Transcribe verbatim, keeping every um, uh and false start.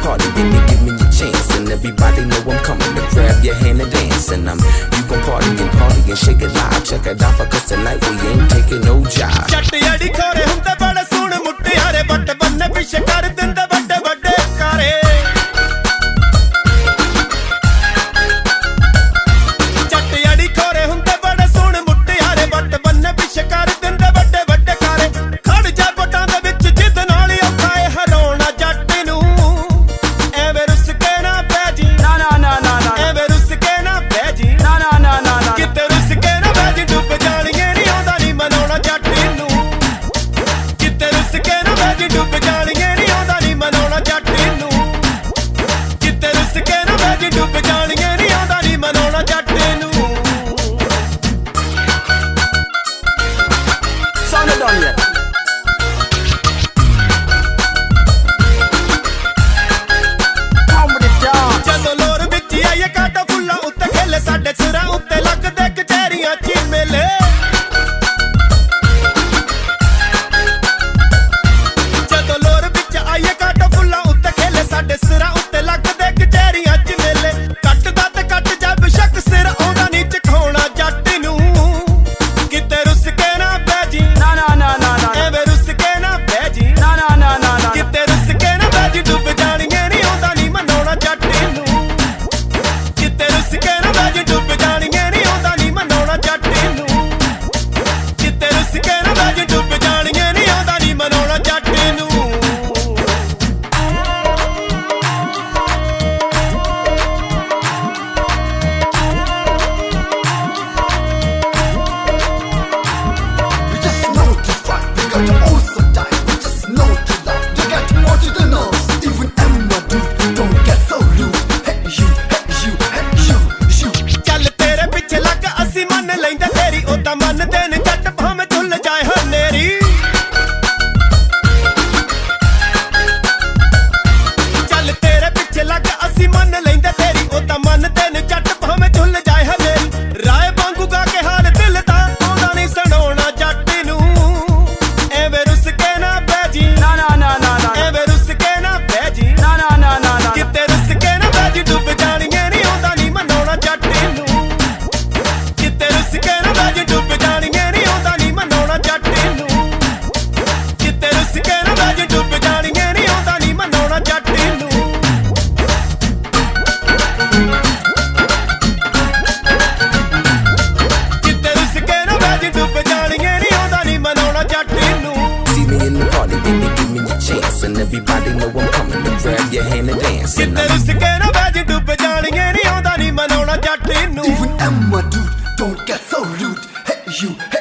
party, baby, give me your chance. And everybody know I'm coming to grab your hand and dance. And I'm, you gon' party and party and shake it live. Check it out, because tonight we ain't taking no job. ਚੱਟਿਆੜੀ ਖੋਰੇ ਹੁੰਦੇ ਬੜੇ ਸੋਹਣੇ ਮੁਟਿਆਰੇ but ਬੰਨੇ ਪਿੱਛੇ ਕਰ ਦਿੰਦੇ ਵੱਡੇ ਵੱਡੇ ਕਾਰੇ ਚੱਟਿਆੜੀ ਖੋਰੇ ਹੁੰਦੇ ਬੜੇ ਸੋਹਣੇ ਮੁਟਿਆਰੇ ਬੱਟ ਬੰਨੇ ਪਿੱਛੇ ਕਰ ਦਿੰਦੇ ਵੱਡੇ ਵੱਡੇ ਕਾਰੇ ਖੜ ਜਾ ਬਟਾਂ ਦੇ ਵਿੱਚ ਜਿੱਦ ਨਾਲ ਔਖਾ ਏ ਹਰਾਉਣਾ ਜੱਟ ਨੂੰ ਐਵੇਂ ਰੁੱਸ ਕੇ ਨਾ ਪੈ ਜੀ ਨਾ ਨਾ ਨਾ ਨਾ ਐਵੇਂ ਰੁੱਸ ਕੇ ਨਾ ਪੈ ਜੀ ਨਾ ਨਾ ਨਾ ਨਾ ਕਿਤੇ ਰੁੱਸ ਕੇ ਨਾ ਪੈ ਜੀ ਡੁੱਬ ਜਾਣੀਏ ਨਹੀਂ ਆਉਂਦਾ ਨਹੀਂ ਮਨਾਉਣਾ ਜੱਟ ਨੂੰ ਕਿਤੇ ਰੁੱਸ ਕੇ ਨਾ ਪੈ ਜੀ ਡੁੱਬ ਜਾਣੀਏ ਨਹੀਂ ਆਉਂਦਾ ਨਹੀਂ ਮਨਾਉਣਾ ਜੱਟ ਨੂੰ ਕਿਤੇ ਰੁੱਸ ਕੇ ਨਾ ਪੈ ਜੀ ਡੁੱਬ ਜਾਣੀਏ ਨਹੀਂ ਆਉਂਦਾ ਨਹੀਂ ਮਨਾਉਣਾ ਜੱਟ ਨੂੰ Sound it on yet. Come with it down. ਜਦੋਂ ਲੋਰ ਵਿੱਚ ਆਈਏ ਕਾਟਾ ਫੁੱਲਾਂ ਉੱਤੇ ਖੇਲੇ ਸਾਡੇ ਸਿਰਾਂ ਉੱਤੇ ਲੱਗਦੇ ਕਚਹਿਰੀਆਂ ਚ ਮੇਲੇ ਜਦੋਂ ਲੋਰ ਵਿੱਚ ਆਈਏ ਕਾਟਾ ਫੁੱਲਾਂ ਉੱਤੇ ਖੇਲੇ ਸਾਡੇ ਸਿਰਾਂ ਉੱਤੇ ਲੱਗਦੇ ਕਚਹਿਰੀਆਂ ਚ ਮੇਲੇ ਕੱਟਦਾ ਤੇ ਕੱਟ ਜਾ ਬੇਸ਼ੱਕ ਸਿਰ ਆਉਂਦਾ ਨਹੀਂ ਚਖਾਉਣਾ ਜੱਟ ਨੂੰ ਕਿਤੇ ਰੁੱਸ ਕੇ ਨਾ ਪੈ ਜੀ Na na na na na. ਐਵੇਂ ਰੁੱਸ ਕੇ ਨਾ ਪੈ ਜੀ Na na na na na. ਕਿਤੇ ਰੁੱਸ ਕੇ ਨਾ ਪੈ ਜੀ ਡੁੱਬ ਜਾਣੀਏ ਨਹੀਂ ਆਉਂਦਾ ਨਹੀਂ ਮਨਾਉਣਾ ਜੱਟ ਨੂੰ ਕਿਤੇ ਰੁੱਸ ਕੇ ਨਾ ਪੈ ਜੀ ਡੁੱਬ ਜਾਣੀਏ ਨਹੀਂ ਆਉਂਦਾ ਨਹੀਂ ਮਨਾਉਣਾ ਜੱਟ ਨੂੰ ਕਿਤੇ ਰੁੱਸ ਕੇ ਨਾ ਪੈ ਜੀ ਡੁੱਬ ਜਾਣੀਏ ਨਹੀਂ ਆਉਂਦਾ ਨਹੀਂ ਮਨਾਉਣਾ ਜੱਟ ਨੂੰ We just know to fight, we got to also die. We just know to love, we got more to the nose. Even Emma, dude, don't get so rude. Hey you, hey you, hey you, you. ਚੱਲ ਤੇਰੇ ਪਿੱਛੇ ਲੱਗ ਅਸੀਂ ਮੰਨ ਲੈਂਦੇ ਤੇਰੀ ਉਹ ਤਾਂ ਮੰਨਦੇ ਨੇ ਜੱਟ ਭਾਵੇਂ ਝੁੱਲ ਜਾਏ ਹਨੇਰੀ ਚੱਲ ਤੇਰੇ ਪਿੱਛੇ ਲੱਗ ਅਸੀਂ ਮੰਨ ਲੈਂਦੇ ਤੇਰੀ ਉਹ ਤਾਂ ਮੰਨਦੇ ਨੇ ਜੱਟ ਭਾਵੇਂ ਝੁੱਲ ਜਾਏ ਹਨੇਰੀ ਰਾਏ ਵਾਂਗੂ ਗਾ ਕੇ ਹਾਲ ਦਿਲ ਦਾ ਆਉਂਦਾ ਨਹੀਂ ਸੁਣਾਉਣਾ ਜੱਟ ਨੂੰ ਐਵੇਂ ਰੁੱਸ ਕੇ ਨਾ ਪੈ ਜੀ Na na na na na. ਐਵੇਂ ਰੁੱਸ ਕੇ ਨਾ ਪੈ ਜੀ Na na na na na. ਕਿਤੇ ਰੁੱਸ ਕੇ ਨਾ ਪੈ ਜੀ ਡੁੱਬ ਜਾਣੀਏ ਨਹੀਂ ਆਉਂਦਾ ਨਹੀਂ ਮਨਾਉਣਾ ਜੱਟ ਨੂੰ ਕਿਤੇ ਰੁੱਸ ਕੇ ਨਾ ਪੈ ਜੀ ਡੁੱਬ ਜਾਣੀਏ ਨਹੀਂ ਆਉਂਦਾ ਨਹੀਂ ਮਨਾਉਣਾ ਜੱਟ ਨੂੰ ਕਿਤੇ ਰੁੱਸ ਕੇ ਨਾ ਪੈ ਜੀ ਡੁੱਬ ਜਾਣੀਏ ਨਹੀਂ ਆਉਂਦਾ ਨਹੀਂ ਮਨਾਉਣਾ ਜੱਟ ਨੂੰ ਕਿਤੇ ਰੁੱਸ ਕੇ ਨਾ ਪੈ ਜੀ ਡੁੱਬ ਜਾਣੀਏ ਨਹੀਂ ਆਉਂਦਾ ਨਹੀਂ ਮਨਾਉਣਾ ਜੱਟ ਨੂੰ See me in the party, baby, give me your chance. And everybody know I'm coming to grab your hand and dance. And ਕਿਤੇ I'm, ਰੁੱਸ ਕੇ ਨਾ ਪੈ ਜੀ ਡੁੱਬ ਜਾਣੀਏ ਨਹੀਂ ਆਉਂਦਾ ਨਹੀਂ ਮਨਾਉਣਾ ਜੱਟ ਨੂੰ Even Emma, dude, don't get so rude. Hey you,